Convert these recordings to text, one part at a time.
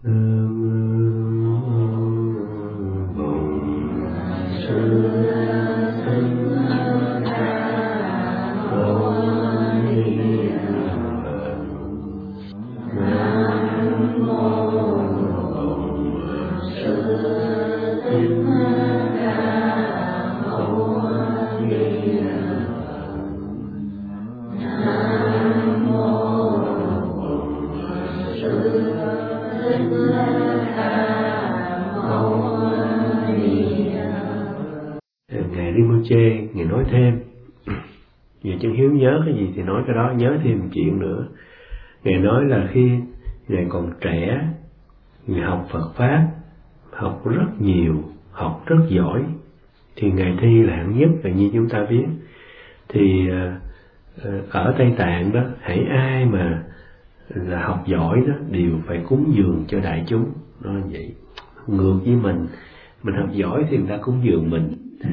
Ngài Rinpoche, Ngài nói thêm, Ngài Chân Hiếu nhớ cái gì thì nói cái đó, nhớ thêm một chuyện nữa. Ngài nói là khi Ngài còn trẻ, Ngài học Phật Pháp, học rất nhiều, học rất giỏi, thì Ngài thi là hạng nhất là như chúng ta biết. Thì ở Tây Tạng đó, hãy ai mà là học giỏi đó đều phải cúng dường cho đại chúng. Nói vậy, ngược với mình học giỏi thì người ta cúng dường mình.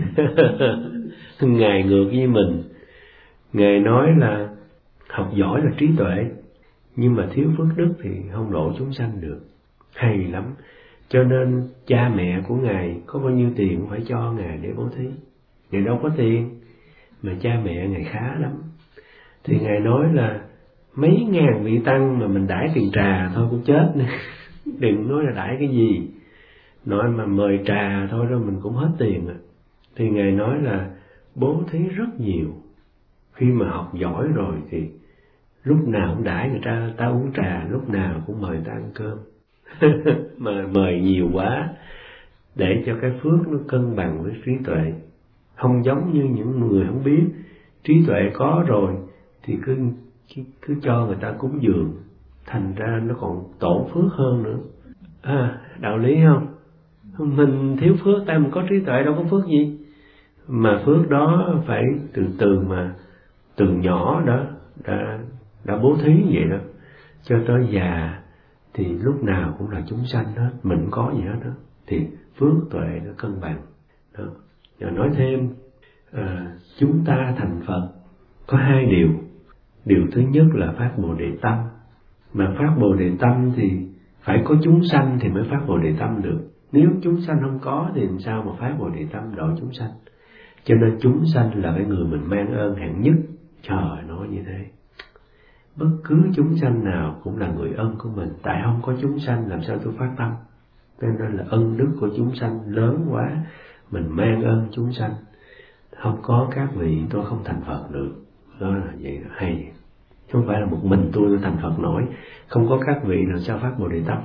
Ngài ngược với mình. Ngài nói là học giỏi là trí tuệ, nhưng mà thiếu phước đức thì không độ chúng sanh được. Hay lắm. Cho nên cha mẹ của Ngài có bao nhiêu tiền cũng phải cho Ngài để bố thí. Ngài đâu có tiền, mà cha mẹ Ngài khá lắm. Thì Ngài nói là mấy ngàn vị tăng mà mình đãi tiền trà thôi cũng chết nữa. Đừng nói là đãi cái gì, nói mà mời trà thôi đó mình cũng hết tiền rồi. Thì Ngài nói là bố thí rất nhiều. Khi mà học giỏi rồi thì lúc nào cũng đãi người ta uống trà, lúc nào cũng mời ta ăn cơm. Mà mời nhiều quá để cho cái phước nó cân bằng với trí tuệ. Không giống như những người không biết, trí tuệ có rồi thì cứ cho người ta cúng dường, thành ra nó còn tổn phước hơn nữa. Đạo lý không? Mình thiếu phước, tại mình có trí tuệ đâu có phước gì. Mà phước đó phải từ từ mà từ nhỏ đó đã bố thí vậy đó, cho tới già thì lúc nào cũng là chúng sanh hết, mình có gì hết đó, thì phước tuệ nó cân bằng đó. Rồi nói thêm, chúng ta thành Phật có hai điều. Điều thứ nhất là phát Bồ Đề Tâm. Mà phát Bồ Đề Tâm thì phải có chúng sanh thì mới phát Bồ Đề Tâm được. Nếu chúng sanh không có thì làm sao mà phát Bồ Đề Tâm độ chúng sanh. Cho nên chúng sanh là cái người mình mang ơn hạng nhất. Trời, nói như thế, bất cứ chúng sanh nào cũng là người ân của mình. Tại không có chúng sanh làm sao tôi phát tâm. Cho nên là ân đức của chúng sanh lớn quá, mình mang ơn chúng sanh. Không có các vị tôi không thành Phật được. Đó là vậy đó, hay. Không phải là một mình tôi thành Phật nổi. Không có các vị làm sao phát Bồ Đề Tâm.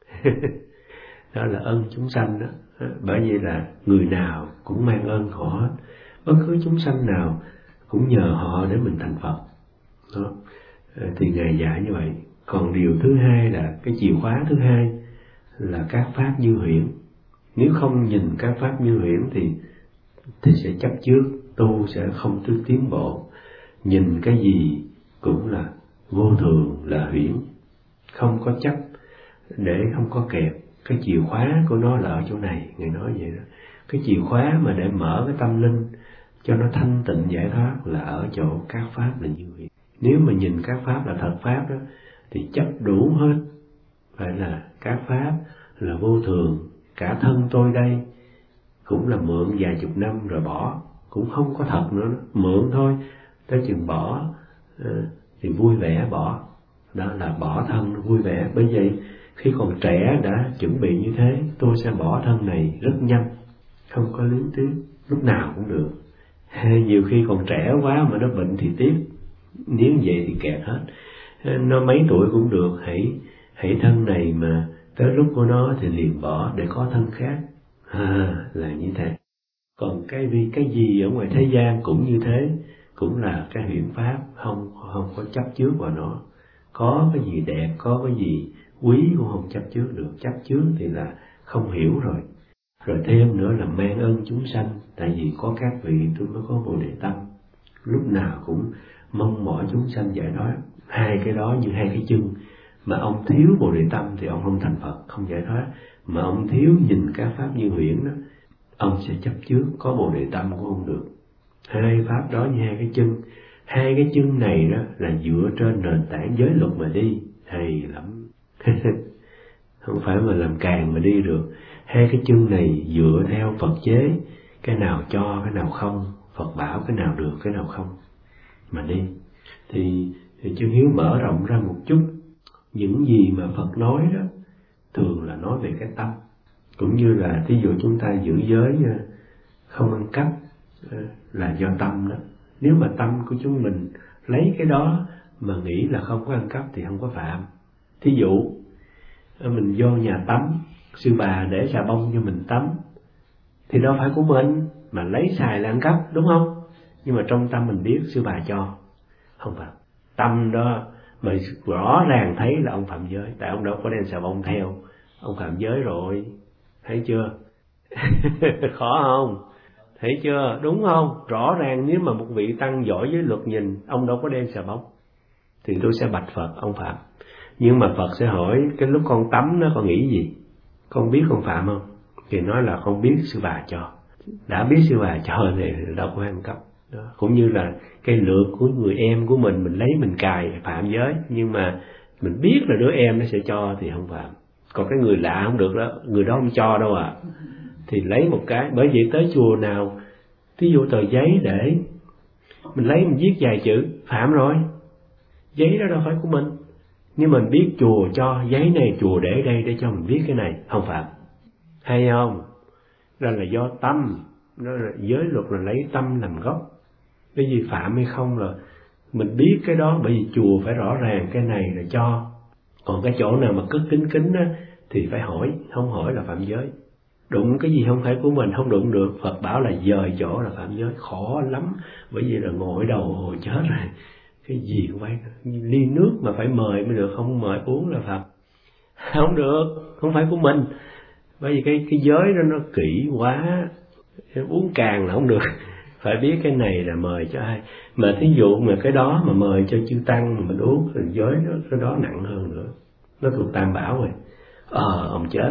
Đó là ân chúng sanh đó. Bởi vì là người nào cũng mang ơn họ hết. Bất cứ chúng sanh nào cũng nhờ họ để mình thành Phật đó. Thì Ngài dạy như vậy. Còn điều thứ hai là cái chìa khóa thứ hai là các pháp như huyễn. Nếu không nhìn các pháp như huyễn thì sẽ chấp trước, tu sẽ không tiến bộ. Nhìn cái gì cũng là vô thường, là huyễn, không có chấp, để không có kẹp. Cái chìa khóa của nó là ở chỗ này. Ngài nói vậy đó. Cái chìa khóa mà để mở cái tâm linh cho nó thanh tịnh giải thoát là ở chỗ các pháp là như vậy. Nếu mà nhìn các pháp là thật pháp đó thì chấp đủ hết. Phải là các pháp là vô thường. Cả thân tôi đây cũng là mượn vài chục năm rồi bỏ, cũng không có thật nữa. Mượn thôi, tới chừng bỏ thì vui vẻ bỏ. Đó là bỏ thân vui vẻ. Bởi vậy khi còn trẻ đã chuẩn bị như thế, tôi sẽ bỏ thân này rất nhanh, không có luyến tiếc, lúc nào cũng được. Hay nhiều khi còn trẻ quá mà nó bệnh thì tiếc, nếu vậy thì kẹt hết. Nó mấy tuổi cũng được, hãy thân này mà tới lúc của nó thì liền bỏ để có thân khác. Là như thế. Còn cái gì ở ngoài thế gian cũng như thế, cũng là cái huyễn pháp, không có chấp trước vào nó. Có cái gì đẹp, có cái gì quý cũng không chấp trước được. Chấp trước thì là không hiểu rồi. Rồi thêm nữa là mang ơn chúng sanh. Tại vì có các vị tôi mới có Bồ Đề Tâm, lúc nào cũng mong mỏi chúng sanh giải thoát. Hai cái đó như hai cái chân. Mà ông thiếu Bồ Đề Tâm thì ông không thành Phật, không giải thoát. Mà ông thiếu nhìn các pháp như huyễn đó, ông sẽ chấp trước, có Bồ Đề Tâm cũng không được. Hai pháp đó như hai cái chân. Hai cái chân này đó là dựa trên nền tảng giới luật mà đi. Hay lắm. không phải mà làm càng mà đi được. Hai cái chân này dựa theo Phật chế, cái nào cho cái nào không, Phật bảo cái nào được cái nào không mà đi. Thì chân Hiếu mở rộng ra một chút, những gì mà Phật nói đó thường là nói về cái tâm, cũng như là thí dụ chúng ta giữ giới không ăn cắp là do tâm đó. Nếu mà tâm của chúng mình lấy cái đó mà nghĩ là không có ăn cắp thì không có phạm. Thí dụ mình vô nhà tắm, sư bà để xà bông cho mình tắm thì đâu phải của mình, mà lấy xài là ăn cắp, đúng không? Nhưng mà trong tâm mình biết sư bà cho, không phạm. Tâm đó mà rõ ràng thấy là ông phạm giới, tại ông đâu có đem xà bông theo, ông phạm giới rồi, thấy chưa? Khó không? Thấy chưa? Đúng không? Rõ ràng nếu mà một vị tăng giỏi với luật nhìn, ông đâu có đem xà bông, thì tôi sẽ bạch Phật ông phạm. Nhưng mà Phật sẽ hỏi cái lúc con tắm nó con nghĩ gì? Con biết con phạm không? Thì nói là con biết sư bà cho. Đã biết sư bà cho thì đâu có ăn cắp. Đó. Cũng như là cái lược của người em của mình lấy mình cài phạm giới, nhưng mà mình biết là đứa em nó sẽ cho thì không phạm. Còn cái người lạ không được đó, người đó không cho đâu à. Thì lấy một cái, bởi vậy tới chùa nào thí dụ tờ giấy để mình lấy mình viết vài chữ, phạm rồi. Giấy đó đâu phải của mình, nhưng mình biết chùa cho giấy này, chùa để đây để cho mình viết cái này, không phạm. Hay không? Đó là do tâm, đó là giới luật là lấy tâm làm gốc. Cái gì phạm hay không là mình biết cái đó, bởi vì chùa phải rõ ràng cái này là cho. Còn cái chỗ nào mà cất kín kín á thì phải hỏi, không hỏi là phạm giới. Đụng cái gì không phải của mình không đụng được, Phật bảo là dời chỗ là phạm giới, khó lắm. Bởi vì là ngồi đầu hồi chết rồi, cái gì cũng phải, ly nước mà phải mời mới được, không mời uống là phạm. Không được, không phải của mình. Bởi vì cái giới đó nó kỹ quá, uống càng là không được. Phải biết cái này là mời cho ai. Mà thí dụ mà cái đó mà mời cho chư tăng mà mình uống, thì giới cái đó nặng hơn nữa, nó thuộc tam bảo rồi. Ông chết.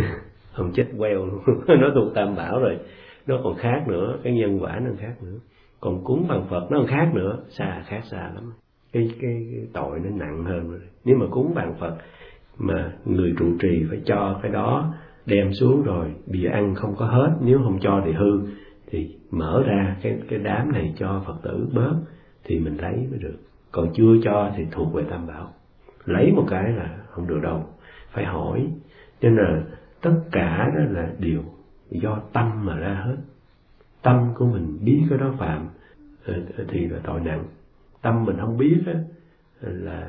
Ông chết queo luôn. Nó thuộc tam bảo rồi, nó còn khác nữa, cái nhân quả nó khác nữa. Còn cúng bằng Phật nó còn khác nữa, khác xa lắm. Cái tội nó nặng hơn rồi. Nếu mà cúng bằng Phật mà người trụ trì phải cho cái đó, đem xuống rồi bây giờ ăn không có hết, nếu không cho thì hư, thì mở ra cái đám này cho Phật tử bớt thì mình lấy mới được. Còn chưa cho thì thuộc về tam bảo, lấy một cái là không được đâu, phải hỏi. Cho nên là tất cả đó là điều do tâm mà ra hết. Tâm của mình biết cái đó phạm thì là tội nặng. Tâm mình không biết á là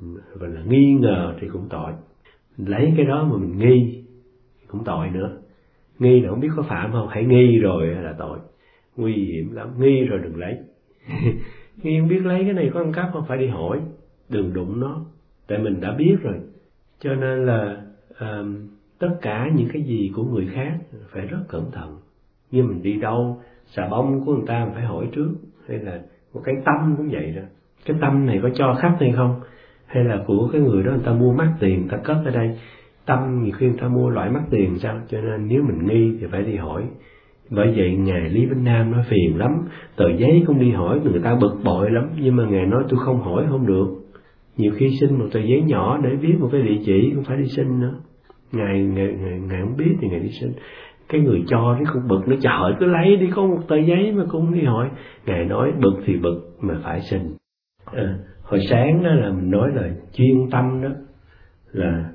nghi ngờ thì cũng tội. Lấy cái đó mà mình nghi cũng tội nữa. Nghi là không biết có phạm không, hãy nghi rồi là tội, nguy hiểm lắm. Nghi rồi đừng lấy. Nghi không biết lấy cái này có ăn cắp không, phải đi hỏi, đừng đụng nó, tại mình đã biết rồi. Cho nên là tất cả những cái gì của người khác phải rất cẩn thận. Như mình đi đâu, xà bông của người ta mình phải hỏi trước, hay là một cái tâm cũng vậy đó. Cái tâm này có cho khách hay không, hay là của cái người đó người ta mua mắc tiền, người ta cất ở đây. Tâm nhiều khi người ta mua loại mắc tiền sao, cho nên nếu mình nghi thì phải đi hỏi. Bởi vậy Ngài Lý Vĩnh Nam nói phiền lắm, tờ giấy cũng đi hỏi, người ta bực bội lắm. Nhưng mà Ngài nói tôi không hỏi không được. Nhiều khi xin một tờ giấy nhỏ để viết một cái địa chỉ cũng phải đi xin nữa. Ngài không biết thì Ngài đi xin. Cái người cho nó cũng bực, nó trời cứ lấy đi, có một tờ giấy mà cũng đi hỏi. Ngài nói bực thì bực mà phải xin. Hồi sáng đó là mình nói là chuyên tâm đó, là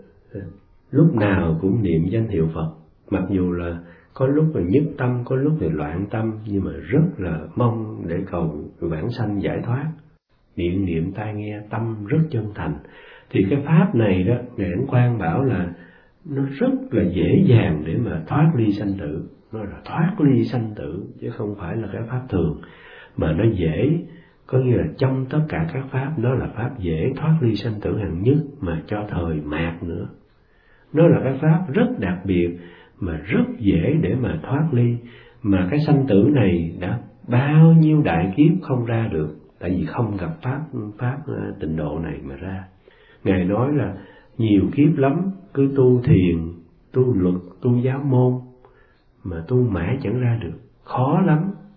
lúc nào cũng niệm danh hiệu Phật. Mặc dù là có lúc là nhất tâm, có lúc là loạn tâm, nhưng mà rất là mong để cầu vãng sanh giải thoát. Niệm tai nghe, tâm rất chân thành. Thì cái pháp này đó, Ngài Ấn Quang bảo là nó rất là dễ dàng để mà thoát ly sanh tử. Nó là thoát ly sanh tử, chứ không phải là cái pháp thường. Mà nó dễ, có nghĩa là trong tất cả các pháp, nó là pháp dễ thoát ly sanh tử hạng nhất, mà cho thời mạt nữa. Nó là cái pháp rất đặc biệt, mà rất dễ để mà thoát ly. Mà cái sanh tử này đã bao nhiêu đại kiếp không ra được, tại vì không gặp pháp tịnh độ này mà ra. Ngài nói là nhiều kiếp lắm, cứ tu thiền, tu luật, tu giáo môn, mà tu mãi chẳng ra được, khó lắm.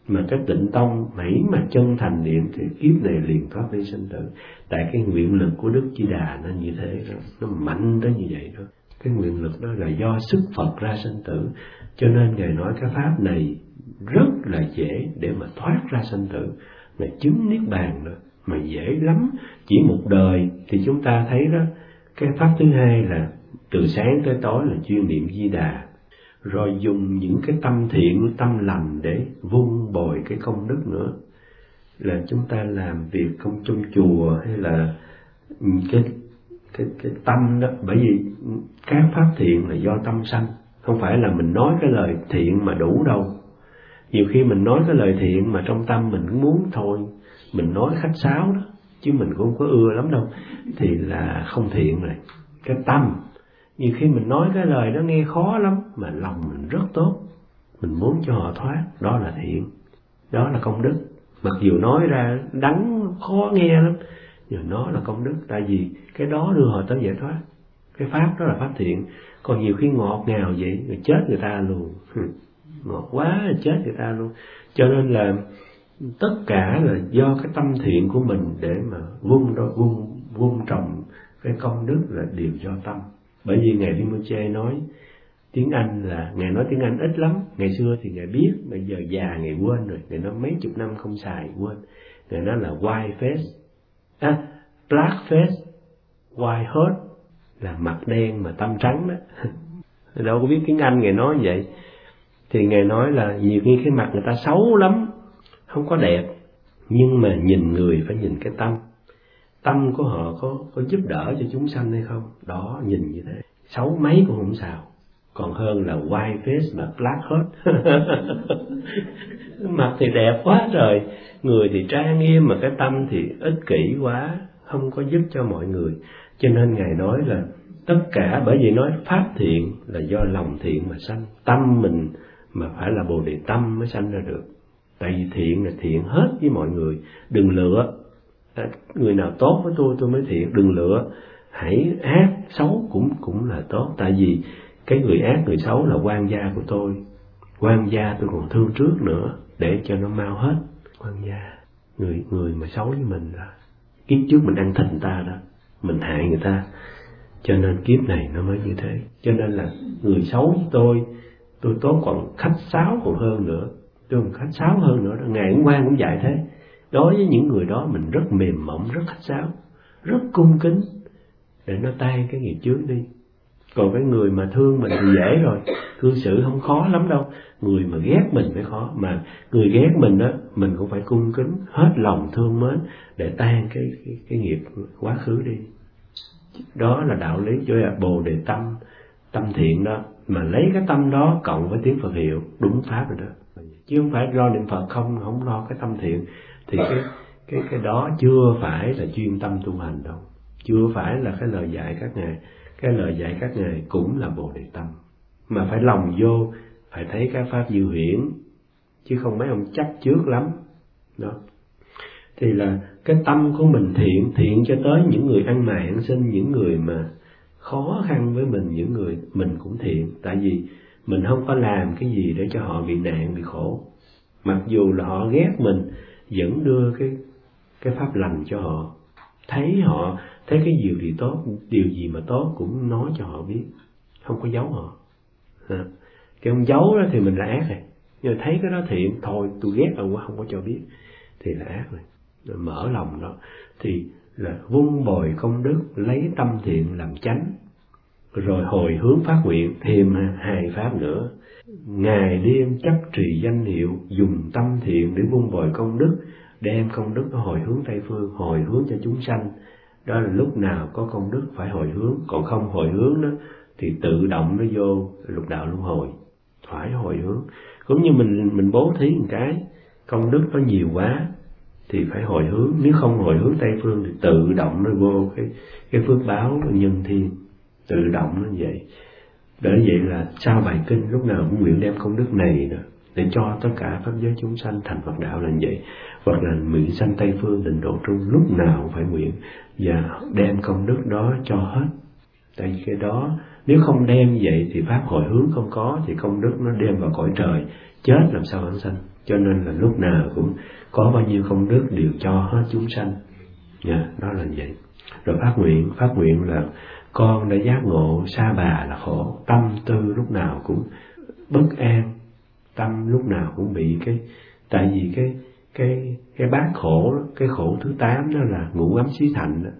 Mà cái Tịnh Tông hãy mà chân thành niệm thì kiếp này liền thoát ly sinh tử. Tại cái nguyện lực của Đức Di Đà nó như thế đó, nó mạnh tới như vậy đó. Cái nguyện lực đó là do sức Phật ra sinh tử, cho nên Ngài nói cái pháp này rất là dễ để mà thoát ra sinh tử, mà chứng niết bàn đó mà dễ lắm. Chỉ một đời thì chúng ta thấy đó. Cái pháp thứ hai là từ sáng tới tối là chuyên niệm Di Đà, rồi dùng những cái tâm thiện, tâm lành để vun bồi cái công đức nữa. Là chúng ta làm việc công trong chùa hay là cái tâm đó, bởi vì các pháp thiện là do tâm sanh, không phải là mình nói cái lời thiện mà đủ đâu. Nhiều khi mình nói cái lời thiện mà trong tâm mình cũng muốn thôi, mình nói khách sáo đó, chứ mình cũng không có ưa lắm đâu, thì là không thiện rồi. Cái tâm, nhiều khi mình nói cái lời đó nghe khó lắm, mà lòng mình rất tốt, mình muốn cho họ thoát, đó là thiện, đó là công đức. Mặc dù nói ra đắng khó nghe lắm, nhưng nó là công đức, tại vì cái đó đưa họ tới giải thoát. Cái pháp đó là pháp thiện. Còn nhiều khi ngọt ngào vậy, người chết người ta luôn, ngọt quá chết người ta luôn. Cho nên là tất cả là do cái tâm thiện của mình để mà vun trồng cái công đức là đều do tâm. Bởi vì Ngài Rinpoche nói tiếng Anh là, Ngài nói tiếng Anh ít lắm. Ngày xưa thì Ngài biết, bây giờ già Ngài quên rồi. Ngài nói mấy chục năm không xài, quên. Ngài nói là white face, black face, white heart, là mặt đen mà tâm trắng đó. Đâu có biết tiếng Anh Ngài nói vậy. Thì Ngài nói là nhiều khi cái mặt người ta xấu lắm, không có đẹp, nhưng mà nhìn người phải nhìn cái tâm. Tâm của họ có giúp đỡ cho chúng sanh hay không? Đó, nhìn như thế. Xấu mấy cũng không sao. Còn hơn là white face mà black heart. Mặt thì đẹp quá trời, người thì trang nghiêm, mà cái tâm thì ích kỷ quá, không có giúp cho mọi người. Cho nên Ngài nói là tất cả, bởi vì nói pháp thiện là do lòng thiện mà sanh. Tâm mình mà phải là Bồ Đề tâm mới sanh ra được. Tại vì thiện là thiện hết với mọi người. Đừng lựa, người nào tốt với tôi mới thiện. Đừng lựa, hãy ác, xấu cũng là tốt. Tại vì cái người ác, người xấu là quan gia của tôi. Quan gia tôi còn thương trước nữa, để cho nó mau hết. Quan gia, người mà xấu với mình là kiếp trước mình ăn thịt người ta đó, mình hại người ta, cho nên kiếp này nó mới như thế. Cho nên là người xấu với tôi tốt còn khách sáo còn hơn nữa, tôi còn khách sáo hơn nữa. Ngài Ấn Quang cũng dạy thế. Đối với những người đó mình rất mềm mỏng, rất khách sáo, rất cung kính, để nó tan cái nghiệp trước đi. Còn cái người mà thương mình thì dễ rồi, cư xử không khó lắm đâu. Người mà ghét mình mới khó, mà người ghét mình đó, mình cũng phải cung kính, hết lòng thương mến để tan cái nghiệp quá khứ đi. Đó là đạo lý cho là Bồ Đề tâm thiện đó. Mà lấy cái tâm đó cộng với tiếng Phật hiệu, đúng pháp rồi đó. Chứ không phải lo niệm Phật không lo cái tâm thiện, thì cái đó chưa phải là chuyên tâm tu hành đâu, chưa phải là cái lời dạy các ngài. Cái lời dạy các ngài cũng là Bồ Đề tâm, mà phải lòng vô, phải thấy cái pháp diệu huyễn, chứ không mấy ông chắc trước lắm đó. Thì là cái tâm của mình thiện cho tới những người ăn mày ăn xin, những người mà khó khăn với mình, những người mình cũng thiện. Tại vì mình không có làm cái gì để cho họ bị nạn, bị khổ. Mặc dù là họ ghét mình, vẫn đưa cái pháp lành cho họ. Thấy cái điều gì tốt, điều gì mà tốt cũng nói cho họ biết, không có giấu họ. Cái ông giấu đó thì mình là ác rồi. Nhưng mà thấy cái đó thiện, thôi tôi ghét ông quá, không có cho biết, thì là ác rồi. Mở lòng đó thì là vun bồi công đức, lấy tâm thiện làm chánh, rồi hồi hướng phát nguyện thêm 2 pháp nữa. Ngày đêm chấp trì danh hiệu, dùng tâm thiện để vun bồi công đức, đem công đức nó hồi hướng Tây Phương, hồi hướng cho chúng sanh. Đó là lúc nào có công đức phải hồi hướng, còn không hồi hướng đó thì tự động nó vô lục đạo luân hồi. Phải hồi hướng. Cũng như mình bố thí một cái, công đức nó nhiều quá thì phải hồi hướng. Nếu không hồi hướng Tây Phương thì tự động nó vô cái phước báo nhân thiên, tự động nó vậy. Bởi vậy là sao bài kinh lúc nào cũng nguyện đem công đức này đó, để cho tất cả pháp giới chúng sanh thành Phật đạo là vậy. Hoặc là nguyện sanh Tây Phương Tịnh Độ Trung, lúc nào cũng phải nguyện và đem công đức đó cho hết. Tại vì cái đó nếu không đem vậy thì pháp hồi hướng không có, thì công đức nó đem vào cõi trời, chết làm sao vãng sanh. cho nên là lúc nào cũng có bao nhiêu công đức đều cho hết chúng sanh. Đó là vậy. Rồi phát nguyện là con đã giác ngộ sa bà là khổ, tâm tư lúc nào cũng bất an, tâm lúc nào cũng bị tại vì cái bát khổ đó, cái khổ thứ 8 đó là ngũ ấm xí thành đó.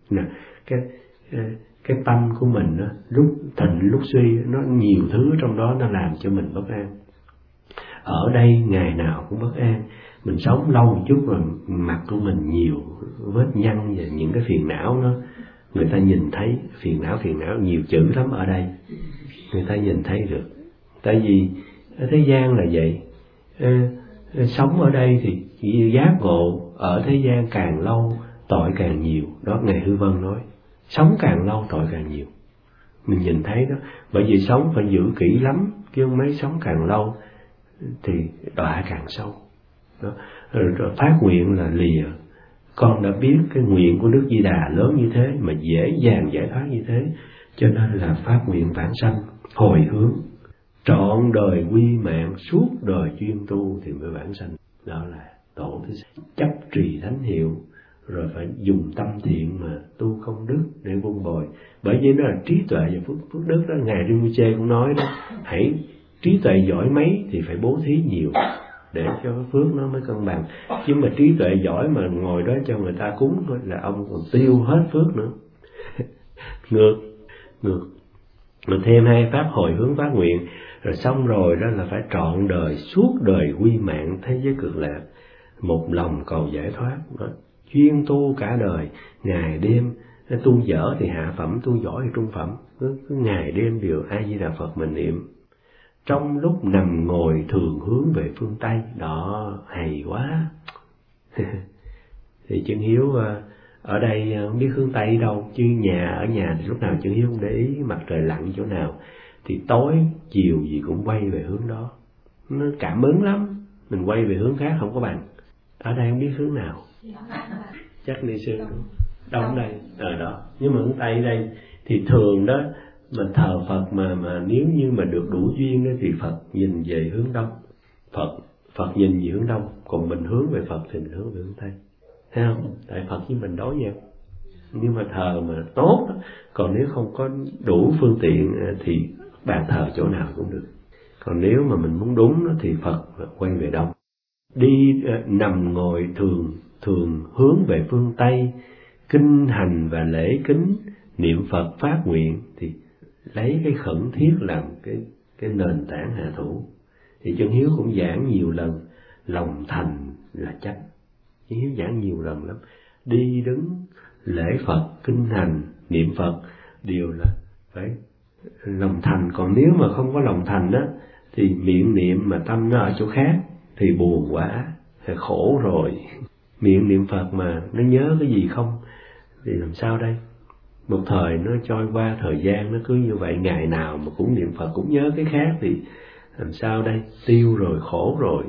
Cái tâm của mình đó, lúc thịnh lúc suy, nó nhiều thứ trong đó nó làm cho mình bất an. Ở đây ngày nào cũng bất an, mình sống lâu một chút rồi mặt của mình nhiều vết nhăn và những cái phiền não đó, người ta nhìn thấy phiền não nhiều chữ lắm ở đây, người ta nhìn thấy được. Tại vì ở thế gian là vậy, sống ở đây thì giác ngộ ở thế gian càng lâu tội càng nhiều. Đó Ngài Hư Vân nói, sống càng lâu tội càng nhiều. Mình nhìn thấy đó, bởi vì sống phải giữ kỹ lắm, chứ không mấy sống càng lâu thì đọa càng sâu. Đó. Rồi phát nguyện là lìa. Con đã biết cái nguyện của Đức Di Đà lớn như thế mà dễ dàng giải thoát như thế, cho nên là phát nguyện vãng sanh, hồi hướng, trọn đời quy mạng, suốt đời chuyên tu thì mới vãng sanh. Đó là tổ thứ 6. Chấp trì thánh hiệu, rồi phải dùng tâm thiện mà tu công đức để vun bồi. Bởi vì đó là trí tuệ và phước đức đó. Ngài Rinpoche cũng nói đó, hãy trí tuệ giỏi mấy thì phải bố thí nhiều để cho cái phước nó mới cân bằng. Chứ mà trí tuệ giỏi mà ngồi đó cho người ta cúng thôi là ông còn tiêu hết phước nữa. Ngược. Rồi thêm 2 pháp hồi hướng phát nguyện, rồi xong rồi đó là phải trọn đời, suốt đời quy mạng thế giới cực lạc, một lòng cầu giải thoát đó. Chuyên tu cả đời, ngày đêm, tu dở thì hạ phẩm, tu giỏi thì trung phẩm, cứ ngày đêm đều A Di Đà Phật mình niệm. Trong lúc nằm ngồi thường hướng về phương Tây. Đó, hay quá. Thì Chân Hiếu ở đây không biết hướng Tây đâu, chứ ở nhà thì lúc nào Chân Hiếu không để ý mặt trời lặn chỗ nào, thì tối chiều gì cũng quay về hướng đó. Nó cảm ứng lắm, mình quay về hướng khác không có bằng. Ở đây không biết hướng nào. Chắc Ni Sư đúng. Đông đây, đó. Nhưng mà hướng Tây đây thì thường đó, mà thờ Phật mà nếu như mà được đủ duyên đó thì Phật nhìn về hướng đông. Phật nhìn về hướng đông, còn mình hướng về Phật thì mình hướng về hướng Tây. Thấy không? Tại Phật với mình đối nhau. Nhưng mà thờ mà tốt đó, còn nếu không có đủ phương tiện thì bàn thờ chỗ nào cũng được. Còn nếu mà mình muốn đúng đó, thì Phật quay về đông. Đi nằm ngồi thường hướng về phương Tây, kinh hành và lễ kính, niệm Phật phát nguyện, thì lấy cái khẩn thiết làm cái nền tảng hạ thủ. Thì Chân Hiếu cũng giảng nhiều lần, lòng thành là chánh. Chân Hiếu giảng nhiều lần lắm. Đi đứng lễ Phật, kinh hành, niệm Phật đều là phải lòng thành. Còn nếu mà không có lòng thành đó thì miệng niệm mà tâm nó ở chỗ khác thì buồn quá, thì khổ rồi. Miệng niệm Phật mà nó nhớ cái gì không thì làm sao đây? Một thời nó trôi qua, thời gian nó cứ như vậy, ngày nào mà cũng niệm Phật cũng nhớ cái khác thì làm sao đây? Tiêu rồi, khổ rồi.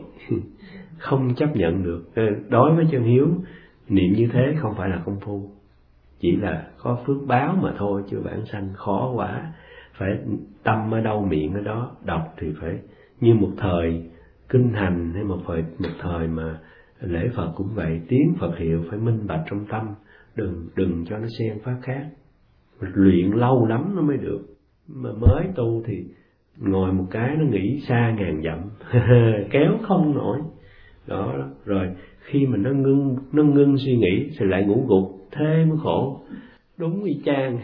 Không chấp nhận được. Đối với Chân Hiếu, niệm như thế không phải là công phu, chỉ là có phước báo mà thôi, chứ bản sanh khó quá. Phải tâm ở đâu miệng ở đó, đọc thì phải như một thời kinh hành, hay một thời mà lễ Phật cũng vậy, tiếng Phật hiệu phải minh bạch trong tâm, đừng cho nó xen pháp khác. Luyện lâu lắm nó mới được. Mà mới tu thì ngồi một cái nó nghĩ xa ngàn dặm, kéo không nổi. Đó, rồi khi mà nó ngưng suy nghĩ thì lại ngủ gục, thế mới khổ. Đúng y chang.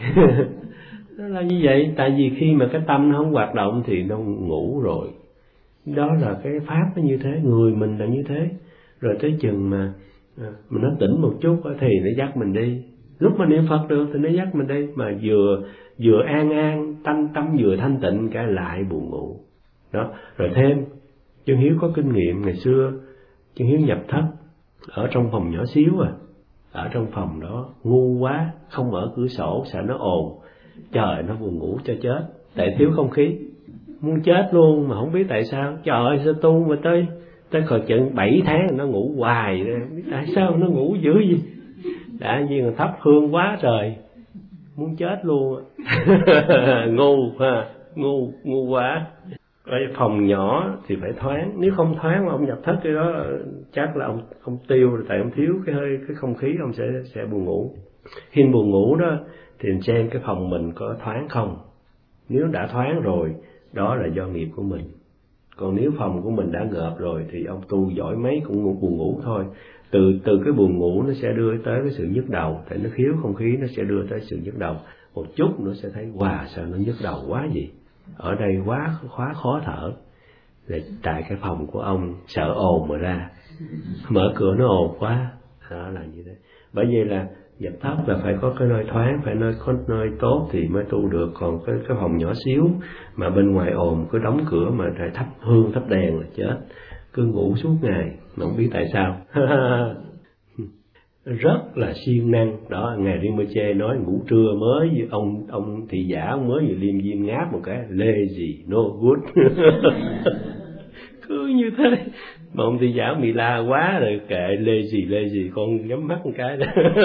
Nó là như vậy, tại vì khi mà cái tâm nó không hoạt động thì nó ngủ rồi. Đó là cái pháp nó như thế, người mình là như thế. Rồi tới chừng mà nó tỉnh một chút thì nó dắt mình đi. Lúc mà niệm Phật được thì nó dắt mình đi, mà vừa an tâm vừa thanh tịnh cái lại buồn ngủ. Đó, rồi thêm Chân Hiếu có kinh nghiệm ngày xưa, Chân Hiếu nhập thất ở trong phòng nhỏ xíu ở trong phòng đó ngu quá, không mở cửa sổ sợ nó ồn. Trời, nó buồn ngủ cho chết, tại thiếu không khí, muốn chết luôn mà không biết tại sao. Trời ơi, sao tu mà tới khỏi chừng 7 tháng nó ngủ hoài, không biết tại sao nó ngủ dữ gì. Đã nhiên là thắp hương quá trời, muốn chết luôn. Ngu quá. Ở phòng nhỏ thì phải thoáng, nếu không thoáng mà ông nhập thất cái đó chắc là ông tiêu, tại ông thiếu cái không khí, ông sẽ buồn ngủ. Khi buồn ngủ đó thì xem cái phòng mình có thoáng không. Nếu đã thoáng rồi, đó là do nghiệp của mình. Còn nếu phòng của mình đã ngợp rồi thì ông tu giỏi mấy cũng buồn ngủ thôi. Từ cái buồn ngủ nó sẽ đưa tới cái sự nhức đầu, tại nó khiếu không khí nó sẽ đưa tới sự nhức đầu. Một chút nữa sẽ thấy wow, sao nó nhức đầu quá gì, ở đây quá khó thở. Là tại cái phòng của ông sợ ồn mà ra, mở cửa nó ồn quá, đó là như thế. Bởi vậy là nhập thất là phải có cái nơi thoáng, phải có nơi tốt thì mới tu được. Còn cái phòng nhỏ xíu mà bên ngoài ồn, cứ đóng cửa mà lại thắp hương thắp đèn là chết, cứ ngủ suốt ngày mà không biết tại sao. Rất là siêng năng đó. Ngài Rinpoche nói ngủ trưa mới ông thị giả ông mới vừa liêm diêm ngáp một cái lazy no good. Cứ như thế mà ông thị giả bị la quá rồi kệ, lazy con nhắm mắt một cái đó.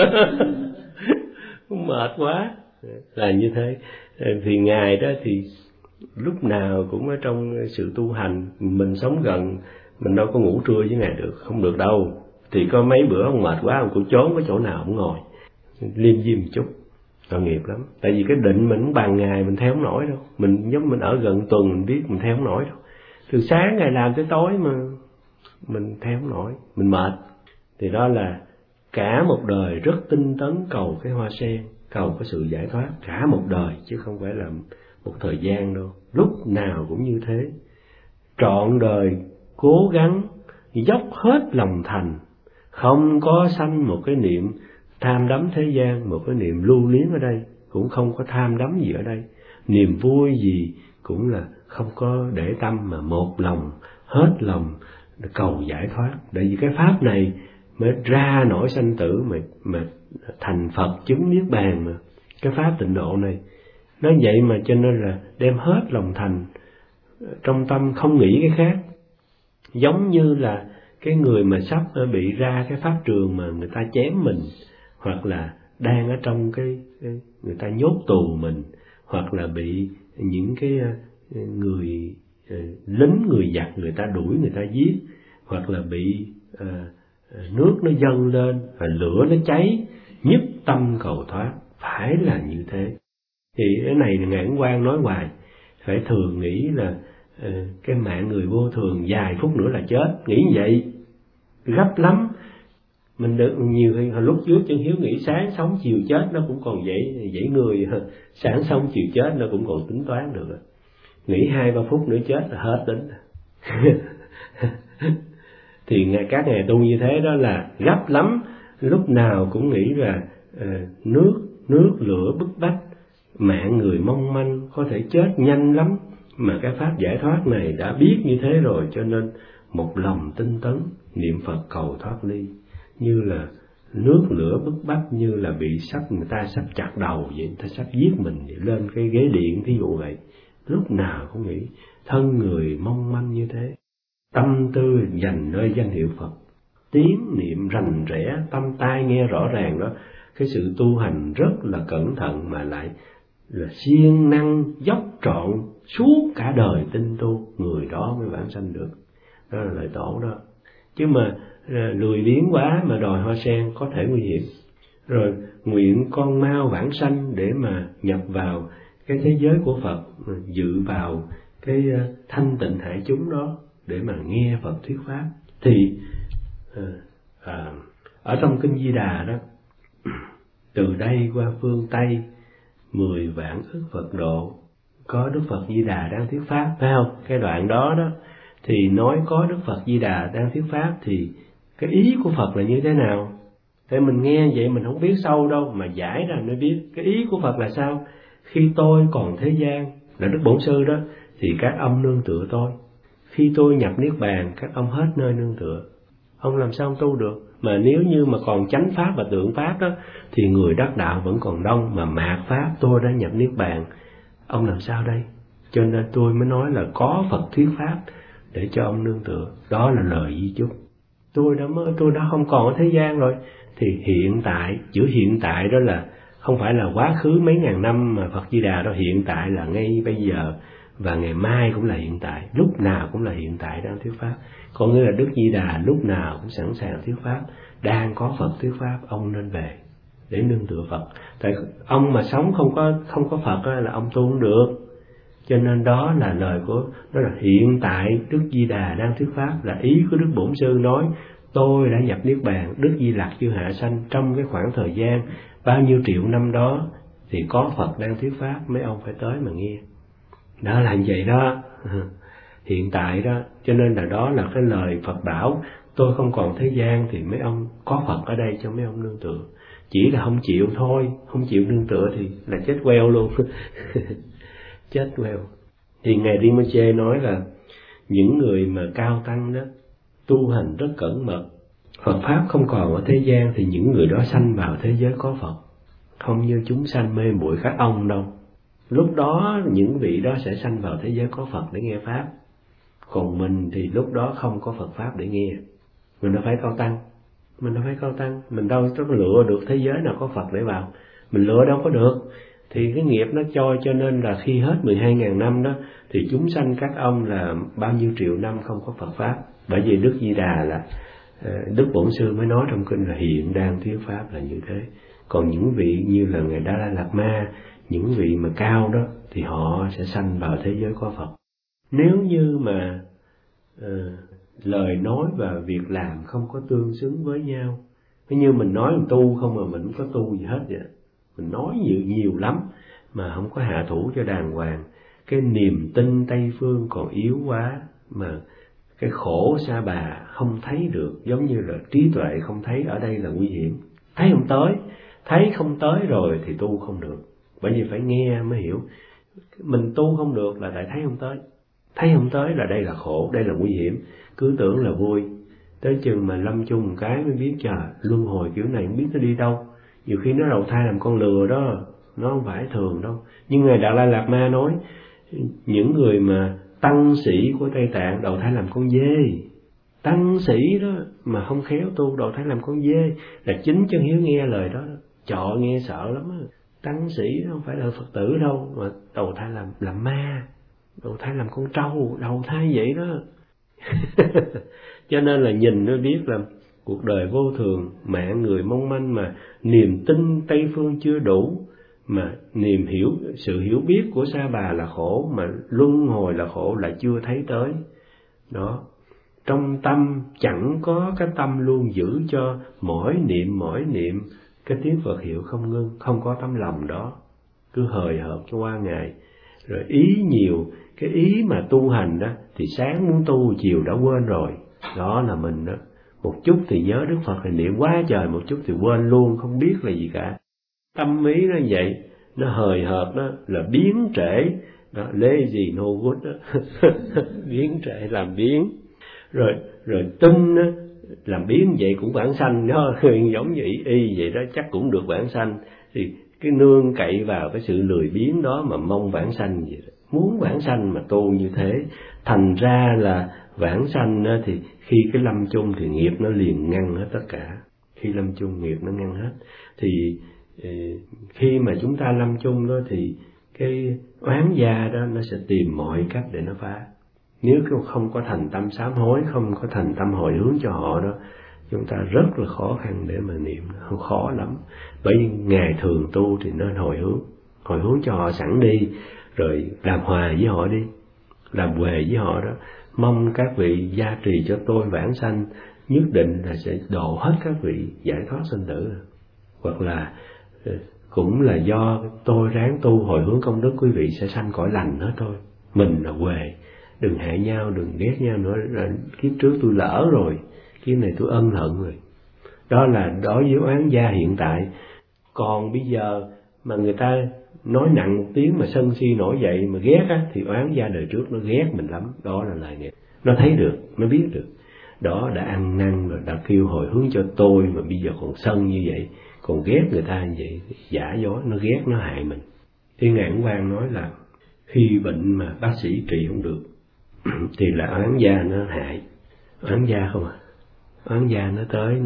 Mệt quá là như thế. Thì ngài đó thì lúc nào cũng ở trong sự tu hành. Mình sống gần, mình đâu có ngủ trưa với ngài được, không được đâu. Thì có mấy bữa ông mệt quá ông cũng trốn cái chỗ nào ông ngồi liêm diêm một chút, tội nghiệp lắm. Tại vì cái định mình bằng ngày mình theo không nổi đâu. Mình giống mình ở gần tuần mình biết mình theo không nổi đâu. Từ sáng ngày làm tới tối mà mình theo không nổi, mình mệt. Thì đó là cả một đời rất tinh tấn cầu cái hoa sen, cầu cái sự giải thoát cả một đời, chứ không phải là một thời gian đâu. Lúc nào cũng như thế, trọn đời cố gắng dốc hết lòng thành, không có sanh một cái niệm tham đắm thế gian, một cái niệm lưu luyến ở đây, cũng không có tham đắm gì ở đây. Niềm vui gì cũng là không có để tâm, mà một lòng, hết lòng cầu giải thoát. Tại vì cái pháp này mới ra nổi sanh tử, mà thành Phật chứng niết bàn mà. Cái pháp tịnh độ này nó vậy mà, cho nên là đem hết lòng thành trong tâm, không nghĩ cái khác. Giống như là cái người mà sắp bị ra cái pháp trường mà người ta chém mình, hoặc là đang ở trong cái người ta nhốt tù mình, hoặc là bị những cái người lính người giặc người ta đuổi người ta giết, hoặc là bị nước nó dâng lên, lửa nó cháy, nhất tâm cầu thoát, phải là như thế. Thì cái này là Ngài Ấn Quang nói hoài, phải thường nghĩ là cái mạng người vô thường vài phút nữa là chết, nghĩ vậy gấp lắm. Mình được nhiều khi lúc trước Chân Hiếu nghĩ sáng sống chiều chết nó cũng còn dễ người, sáng sống chiều chết nó cũng còn tính toán được, nghĩ 2-3 phút nữa chết là hết tính. Thì các ngài tu như thế đó là gấp lắm, lúc nào cũng nghĩ là nước lửa bức bách, mạng người mong manh, có thể chết nhanh lắm. Mà cái pháp giải thoát này đã biết như thế rồi, cho nên một lòng tinh tấn niệm Phật cầu thoát ly, như là nước lửa bức bách, như là bị người ta sắp chặt đầu vậy, người ta sắp giết mình lên cái ghế điện thí dụ vậy. Lúc nào cũng nghĩ thân người mong manh như thế, tâm tư dành nơi danh hiệu Phật, tiếng niệm rành rẽ, tâm tai nghe rõ ràng đó. Cái sự tu hành rất là cẩn thận, mà lại là siêng năng dốc trọn suốt cả đời tinh tu, người đó mới vãng sanh được. Đó là lời tổ đó. Chứ mà lười biếng quá mà đòi hoa sen có thể nguy hiểm. Rồi nguyện con mau vãng sanh để mà nhập vào cái thế giới của Phật, dự vào cái thanh tịnh hải chúng đó để mà nghe Phật thuyết pháp. Thì ở trong kinh Di Đà đó, từ đây qua phương Tây 10 vạn ức Phật độ, có Đức Phật Di Đà đang thuyết pháp, phải không? Cái đoạn đó đó thì nói có Đức Phật Di Đà đang thuyết pháp, thì cái ý của Phật là như thế nào? Tại mình nghe vậy mình không biết sâu đâu, mà giải ra mới biết cái ý của Phật là sao. Khi tôi còn thế gian, là Đức Bổn Sư đó, thì các ông nương tựa tôi. Khi tôi nhập Niết Bàn, các ông hết nơi nương tựa. Ông làm sao ông tu được? Mà nếu như mà còn chánh pháp và tượng pháp đó, thì người đắc đạo vẫn còn đông, mà mạt pháp tôi đã nhập Niết Bàn, ông làm sao đây? Cho nên tôi mới nói là có Phật thuyết pháp để cho ông nương tựa. Đó là lời di chúc. Tôi đã không còn ở thế gian rồi. Thì hiện tại, chữ hiện tại đó là không phải là quá khứ mấy ngàn năm mà Phật Di Đà đó, hiện tại là ngay bây giờ và ngày mai cũng là hiện tại, lúc nào cũng là hiện tại đang thuyết pháp. Có nghĩa là Đức Di Đà lúc nào cũng sẵn sàng thuyết pháp, đang có Phật thuyết pháp, ông nên về để nương tựa Phật. Tại ông mà sống không có Phật là ông tu không được. Cho nên đó là lời của đó, là hiện tại Đức Di Đà đang thuyết pháp, là ý của Đức Bổn Sư nói tôi đã nhập niết bàn, Đức Di Lặc chưa hạ sanh. Trong cái khoảng thời gian bao nhiêu triệu năm đó thì có Phật đang thuyết pháp, mấy ông phải tới mà nghe. Đó là như vậy đó, hiện tại đó. Cho nên là đó là cái lời Phật bảo tôi không còn thế gian thì mấy ông có Phật ở đây cho mấy ông nương tựa. Chỉ là không chịu thôi, không chịu nương tựa thì là chết queo luôn. Chết queo. Thì Ngài Rinpoche nói là những người mà cao tăng đó tu hành rất cẩn mật, Phật pháp không còn ở thế gian thì những người đó sanh vào thế giới có Phật, không như chúng sanh mê muội các ông đâu. Lúc đó những vị đó sẽ sanh vào thế giới có Phật để nghe pháp. Còn mình thì lúc đó không có Phật pháp để nghe. Mình đâu phải cao tăng, mình đâu có lựa được thế giới nào có Phật để vào, mình lựa đâu có được. Thì cái nghiệp nó cho nên là khi hết 12.000 năm đó thì chúng sanh các ông là bao nhiêu triệu năm không có Phật pháp. Bởi vì Đức Di Đà là Đức Bổn Sư mới nói trong kinh là hiện đang thuyết pháp là như thế. Còn những vị như là Ngài Đa La Lạt Ma, những vị mà cao đó thì họ sẽ sanh vào thế giới có Phật. Nếu như mà lời nói và việc làm không có tương xứng với nhau, như mình nói mình tu không mà mình không có tu gì hết vậy, mình nói nhiều lắm mà không có hạ thủ cho đàng hoàng, cái niềm tin Tây Phương còn yếu quá, mà cái khổ Sa Bà không thấy được, giống như là trí tuệ không thấy ở đây là nguy hiểm. Thấy không tới rồi thì tu không được, bởi vì phải nghe mới hiểu. Mình tu không được là tại thấy không tới là đây là khổ, đây là nguy hiểm. Cứ tưởng là vui, tới chừng mà lâm chung một cái mới biết trời, luân hồi kiểu này không biết nó đi đâu. Nhiều khi nó đầu thai làm con lừa đó, nó không phải thường đâu. Nhưng Ngài Đạt Lai Lạt Ma nói những người mà tăng sĩ của Tây Tạng đầu thai làm con dê. Tăng sĩ đó mà không khéo tu đầu thai làm con dê, là chính chân hiếu nghe lời đó. Chọ nghe sợ lắm á. Tăng sĩ không phải là Phật tử đâu, mà đầu thai làm ma, đầu thai làm con trâu, đầu thai vậy đó. Cho nên là nhìn nó biết là cuộc đời vô thường, mạng người mong manh, mà niềm tin Tây Phương chưa đủ, mà sự hiểu biết của Sa Bà là khổ, mà luân hồi là khổ là chưa thấy tới. Đó, trong tâm chẳng có cái tâm luôn giữ cho mỗi niệm cái tiếng Phật hiệu không ngưng, không có tấm lòng đó, cứ hời hợt cho qua ngày. Rồi ý nhiều, cái ý mà tu hành đó thì sáng muốn tu chiều đã quên rồi. Đó là mình đó, một chút thì nhớ Đức Phật thì niệm quá trời, một chút thì quên luôn, không biết là gì cả. Tâm ý nó vậy, nó hời hợt đó là biến trễ đó, lazy no good đó. Biến trễ làm biến, rồi tin đó, làm biến vậy cũng vãng sanh đó. Giống như y vậy đó, chắc cũng được vãng sanh. Thì cái nương cậy vào cái sự lười biếng đó mà mong vãng sanh vậy đó. Muốn vãng sanh mà tu như thế, thành ra là vãng sanh thì khi cái lâm chung thì nghiệp nó liền ngăn hết tất cả. Khi lâm chung nghiệp nó ngăn hết, thì khi mà chúng ta lâm chung đó thì cái oán gia đó nó sẽ tìm mọi cách để nó phá. Nếu không có thành tâm sám hối, không có thành tâm hồi hướng cho họ đó, chúng ta rất là khó khăn để mà niệm, không khó lắm. Bởi vì ngày thường tu thì nên hồi hướng cho họ sẵn đi, rồi làm hòa với họ đi, làm huề với họ đó. Mong các vị gia trì cho tôi vãng sanh, nhất định là sẽ độ hết các vị giải thoát sinh tử. Hoặc là cũng là do tôi ráng tu hồi hướng công đức, quý vị sẽ sanh cõi lành hết thôi. Mình là huề, đừng hại nhau, đừng ghét nhau nữa. Kiếp trước tôi lỡ rồi, kiếp này tôi ân hận rồi. Đó là đối với oán gia hiện tại. Còn bây giờ mà người ta nói nặng một tiếng mà sân si nổi dậy mà ghét á, thì oán gia đời trước nó ghét mình lắm. Đó là lời nghiệp. Nó thấy được, nó biết được. Đó đã ăn năn rồi, đã kêu hồi hướng cho tôi mà bây giờ còn sân như vậy, còn ghét người ta như vậy, giả dối, nó ghét, nó hại mình. Thiên Ngạn Quang nói là khi bệnh mà bác sĩ trị không được thì là oán gia nó hại. Oán gia không à? Oán gia nó tới,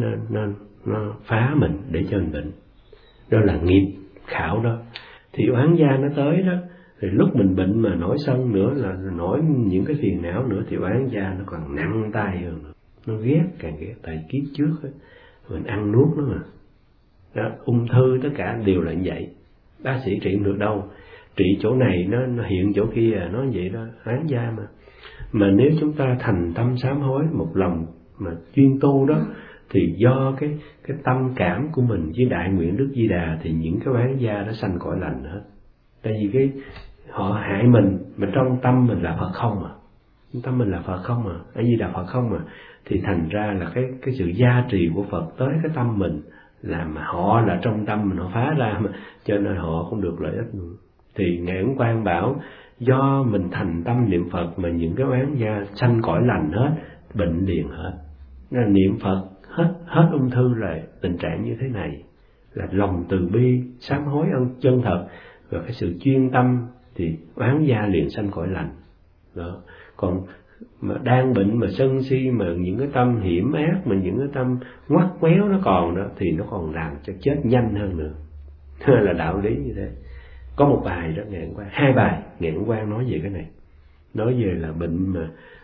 nó phá mình để cho mình bệnh. Đó là nghiệp khảo đó. Thì oán gia nó tới đó Thì lúc mình bệnh mà nổi sân nữa, là nổi những cái phiền não nữa, thì oán gia nó còn nặng tay hơn nữa. Nó ghét, càng ghét. Tại kiếp trước ấy, mình ăn nuốt nó mà. Đó, ung thư tất cả đều là như vậy. Bác sĩ trị không được đâu, trị chỗ này nó hiện chỗ kia, nó vậy đó, oán gia mà. Mà nếu chúng ta thành tâm sám hối một lòng mà chuyên tu đó, thì do cái tâm cảm của mình với đại nguyện Đức Di Đà, thì những cái oán gia nó sanh cõi lành hết. Tại vì họ hại mình, mà trong tâm mình là Phật không à, tâm mình là Phật không à, A Di Đà Phật không à, thì thành ra là cái sự gia trì của Phật tới cái tâm mình, làm mà họ là trong tâm mình họ phá ra mà, cho nên họ không được lợi ích nữa. Thì Ngài Ấn Quang bảo do mình thành tâm niệm Phật mà những cái oán gia sanh cõi lành hết, bệnh liền hết. Nên niệm Phật hết ung thư là tình trạng như thế này, là lòng từ bi sám hối chân thật và cái sự chuyên tâm, thì oán gia liền sanh cõi lành đó. Còn mà đang bệnh mà sân si, mà những cái tâm hiểm ác, mà những cái tâm ngoắt ngoéo nó còn đó, thì nó còn làm cho chết nhanh hơn nữa. Là đạo lý như thế. Có một bài đó Ngạn Quang, 2 bài Ngạn Quang nói về cái này, nói về là bệnh mà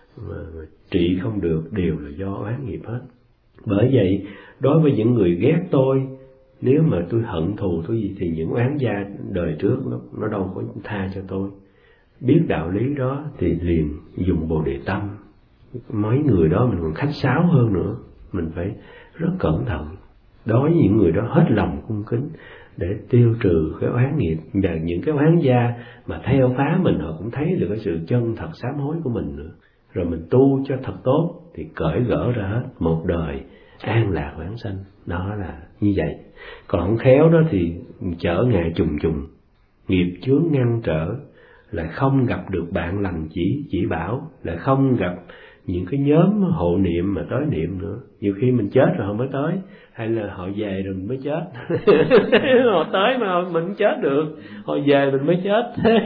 trị không được đều là do oán nghiệp hết. Bởi vậy đối với những người ghét tôi, nếu mà tôi hận thù tôi gì, thì những oán gia đời trước nó đâu có tha cho tôi. Biết đạo lý đó thì liền dùng Bồ Đề Tâm. Mấy người đó mình còn khách sáo hơn nữa, mình phải rất cẩn thận đối với những người đó, hết lòng cung kính để tiêu trừ cái oán nghiệp. Và những cái oán gia mà theo phá mình, họ cũng thấy được cái sự chân thật sám hối của mình nữa, rồi mình tu cho thật tốt thì cởi gỡ ra hết, một đời an lạc vãng sanh. Đó là như vậy. Còn không khéo đó thì trở ngại trùng trùng, nghiệp chướng ngăn trở, lại không gặp được bạn lành chỉ bảo, lại không gặp những cái nhóm hộ niệm mà tới niệm nữa. Nhiều khi mình chết rồi họ mới tới, hay là họ về rồi mình mới chết. Họ tới mà mình chết được, họ về mình mới chết. Thế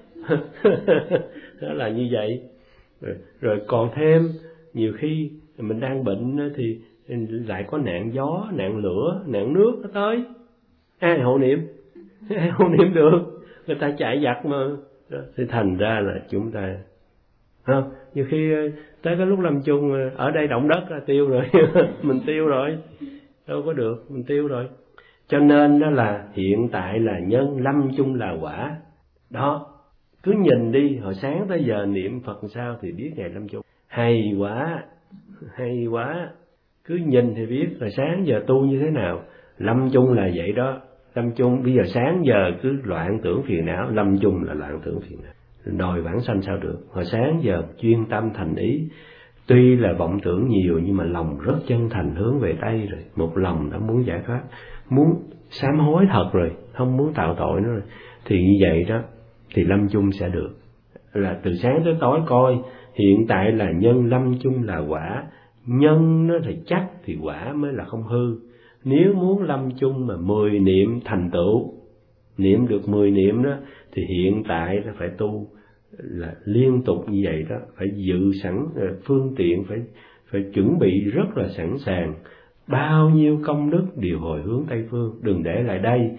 đó là như vậy. Rồi còn thêm nhiều khi mình đang bệnh thì lại có nạn gió, nạn lửa, nạn nước nó tới, ai hộ niệm? Ai hộ niệm được? Người ta chạy giặc mà. Thì thành ra là chúng ta không, nhiều khi tới cái lúc lâm chung ở đây động đất là tiêu rồi. Mình tiêu rồi, đâu có được, mình tiêu rồi. Cho nên đó là hiện tại là nhân, lâm chung là quả. Đó, cứ nhìn đi, hồi sáng tới giờ niệm Phật sao thì biết ngày lâm chung. Hay quá, hay quá. Cứ nhìn thì biết hồi sáng giờ tu như thế nào. Lâm chung là vậy đó. Lâm chung bây giờ sáng giờ cứ loạn tưởng phiền não, lâm chung là loạn tưởng phiền não. Đòi vãng sanh sao được. Hồi sáng giờ chuyên tâm thành ý, tuy là vọng tưởng nhiều nhưng mà lòng rất chân thành hướng về Tây rồi. Một lòng đã muốn giải thoát, muốn sám hối thật rồi, không muốn tạo tội nữa rồi. Thì như vậy đó, thì lâm chung sẽ được. Là từ sáng tới tối coi, hiện tại là nhân, lâm chung là quả. Nhân nó thì chắc thì quả mới là không hư. Nếu muốn lâm chung mà 10 niệm thành tựu, niệm được 10 niệm đó, thì hiện tại nó phải tu là liên tục như vậy đó, phải dự sẵn phương tiện, phải chuẩn bị rất là sẵn sàng. Bao nhiêu công đức đều hồi hướng Tây Phương, đừng để lại đây.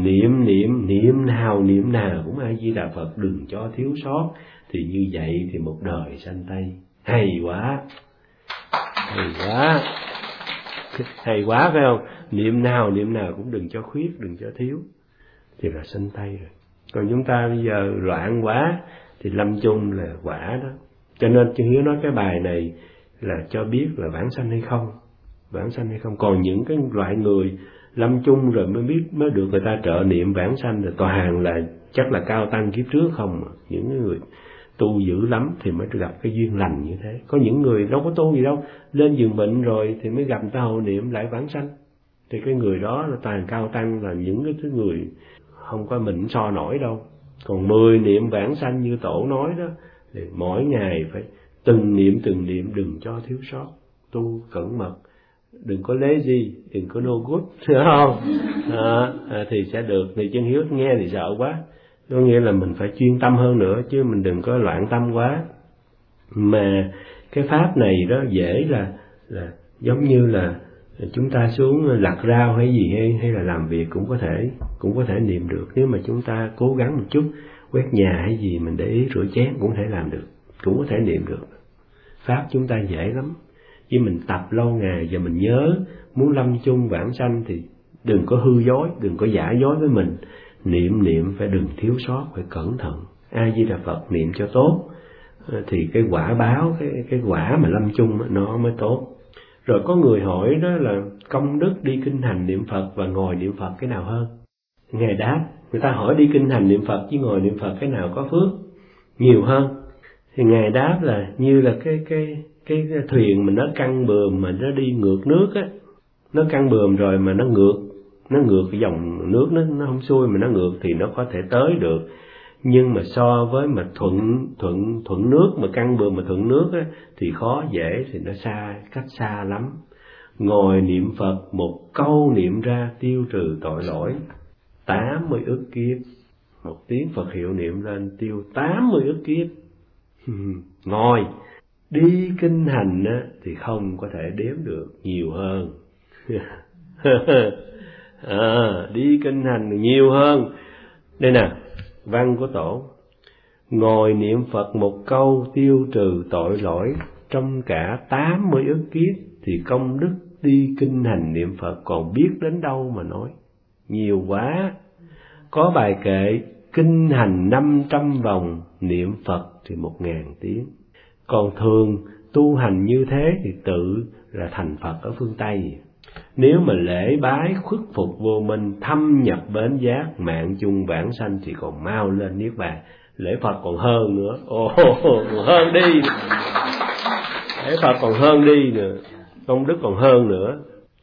Niệm nào cũng A Di Đà Phật, đừng cho thiếu sót. Thì như vậy thì một đời sanh Tây. Hay quá, hay quá, hay quá phải không? Niệm nào cũng đừng cho khuyết, đừng cho thiếu, thì là sanh Tây rồi. Còn chúng ta bây giờ loạn quá thì lâm chung là quả đó. Cho nên Chân Hiếu nói cái bài này là cho biết là vãng sanh hay không, vãng sanh hay không. Còn những cái loại người lâm chung rồi mới biết, mới được người ta trợ niệm vãng sanh, rồi toàn là chắc là cao tăng kiếp trước không. Những người tu dữ lắm thì mới gặp cái duyên lành như thế. Có những người đâu có tu gì đâu, lên giường bệnh rồi thì mới gặp người ta hộ niệm lại vãng sanh. Thì cái người đó là toàn cao tăng, là những cái thứ người không có mình so nổi đâu. Còn 10 niệm vãng sanh như Tổ nói đó, thì mỗi ngày phải từng niệm đừng cho thiếu sót, tu cẩn mật, đừng có lazy, đừng có no good, hiểu không? Thì sẽ được. Thì Chân Hiếu nghe thì sợ quá, có nghĩa là mình phải chuyên tâm hơn nữa, chứ mình đừng có loạn tâm quá. Mà cái pháp này đó dễ là giống như là chúng ta xuống lặt rau hay gì hay là làm việc cũng có thể niệm được, nếu mà chúng ta cố gắng một chút. quét nhà hay gì mình để ý rửa chén cũng có thể làm được, cũng có thể niệm được. Pháp chúng ta dễ lắm, chứ mình tập lâu ngày và mình nhớ muốn lâm chung vãng sanh thì đừng có hư dối, đừng có giả dối với mình. Niệm phải đừng thiếu sót, phải cẩn thận. A Di Đà Phật niệm cho tốt thì cái quả báo, cái quả mà lâm chung nó mới tốt. Rồi có người hỏi đó là công đức đi kinh hành niệm Phật và ngồi niệm Phật cái nào hơn? Ngài đáp, người ta hỏi đi kinh hành niệm Phật với ngồi niệm Phật cái nào có phước nhiều hơn? Thì Ngài đáp là như là cái thuyền mà nó căng buồm mà nó đi ngược nước á, nó căng buồm rồi mà nó ngược cái dòng nước, nó không xuôi mà nó ngược thì nó có thể tới được. Nhưng mà so với mà thuận nước, mà căng buồm mà thuận nước á thì khó dễ, thì nó cách xa lắm. Ngồi niệm Phật một câu niệm ra tiêu trừ tội lỗi 80 ức kiếp. Một tiếng Phật hiệu niệm lên tiêu 80 ức kiếp. Ngồi đi kinh hành á thì không có thể đếm được, nhiều hơn. Đi kinh hành nhiều hơn. Đây nè, văn của Tổ: ngồi niệm Phật một câu tiêu trừ tội lỗi trong cả 80 ức kiếp thì công đức đi kinh hành niệm Phật còn biết đến đâu mà nói, nhiều quá. Có bài kệ kinh hành 500 vòng, niệm Phật thì 1000 tiếng. Còn thường tu hành như thế thì tự là thành Phật ở phương Tây. Nếu mà lễ bái khuất phục vô minh, thâm nhập bến giác, mạng chung vãng sanh thì còn mau lên niết bàn. Lễ Phật còn hơn nữa, còn hơn đi. Lễ Phật còn hơn đi nữa, công đức còn hơn nữa.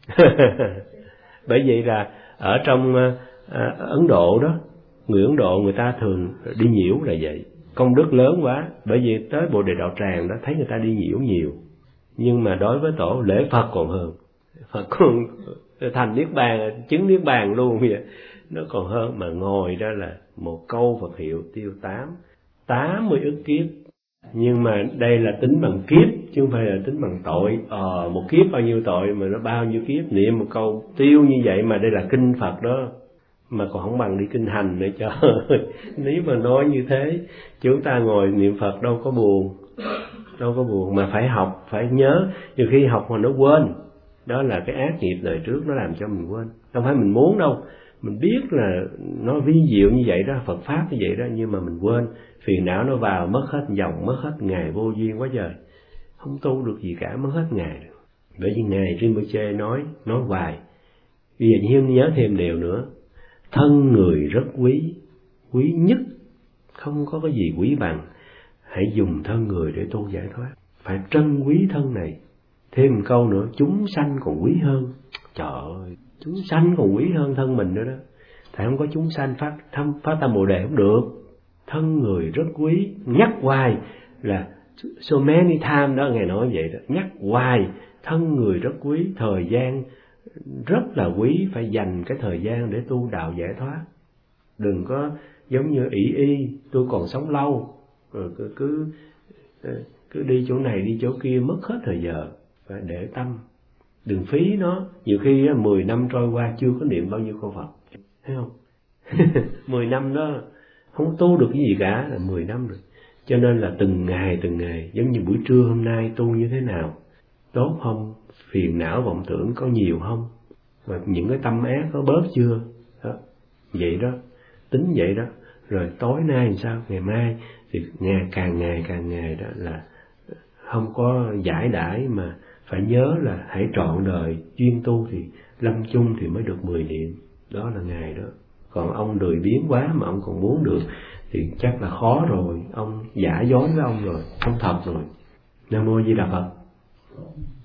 Bởi vậy là ở trong Ấn Độ đó, người Ấn Độ người ta thường đi nhiễu là vậy, công đức lớn quá. Bởi vì tới Bồ Đề Đạo Tràng đó thấy người ta đi nhiễu nhiều, nhưng mà đối với Tổ lễ Phật còn hơn. Phật còn thành niết bàn, chứng niết bàn luôn vậy, nó còn hơn. Mà ngồi đó là một câu Phật hiệu tiêu 80 ức kiếp. Nhưng mà đây là tính bằng kiếp chứ không phải là tính bằng tội. Một kiếp bao nhiêu tội mà nó bao nhiêu kiếp, niệm một câu tiêu như vậy mà đây là kinh Phật đó, mà còn không bằng đi kinh hành nữa. Trời ơi, nếu mà nói như thế, chúng ta ngồi niệm Phật đâu có buồn, mà phải học, phải nhớ. Nhiều khi học mà nó quên, đó là cái ác nghiệp đời trước nó làm cho mình quên. Không phải mình muốn đâu, mình biết là nó vi diệu như vậy đó, Phật Pháp như vậy đó, nhưng mà mình quên, phiền não nó vào, mất hết dòng, mất hết ngày, vô duyên quá trời, không tu được gì cả, mất hết ngày được. Bởi vì Ngài Rinpoche nói hoài. Bây giờ Hiếu nhớ thêm điều nữa: thân người rất quý, quý nhất, không có cái gì quý bằng. Hãy dùng thân người để tu giải thoát, phải trân quý thân này. Thêm một câu nữa: chúng sanh còn quý hơn. Trời ơi, chúng sanh còn quý hơn thân mình nữa đó. Tại không có chúng sanh phát tâm Bồ Đề không được. Thân người rất quý, nhắc hoài là so many times đó, Ngài nói vậy đó, nhắc hoài. Thân người rất quý, thời gian rất là quý, phải dành cái thời gian để tu đạo giải thoát. Đừng có giống như ỷ tôi còn sống lâu, rồi cứ đi chỗ này đi chỗ kia mất hết thời giờ. Phải để tâm, đừng phí nó. Nhiều khi 10 năm trôi qua chưa có niệm bao nhiêu câu Phật, thấy không? 10 năm đó không tu được cái gì cả, là 10 năm rồi. Cho nên là từng ngày, giống như buổi trưa hôm nay tu như thế nào, tốt không? Phiền não vọng tưởng có nhiều không? Và những cái tâm ác có bớt chưa? Đó, vậy đó, tính vậy đó. Rồi tối nay làm sao? Ngày mai thì càng ngày đó là không có giải đãi, mà phải nhớ là hãy trọn đời chuyên tu thì lâm chung thì mới được 10 niệm. Đó là Ngài đó. Còn ông lười biếng quá mà ông còn muốn được thì chắc là khó rồi, ông giả dối với ông rồi, không thật rồi. Nam Mô Di Đà Phật.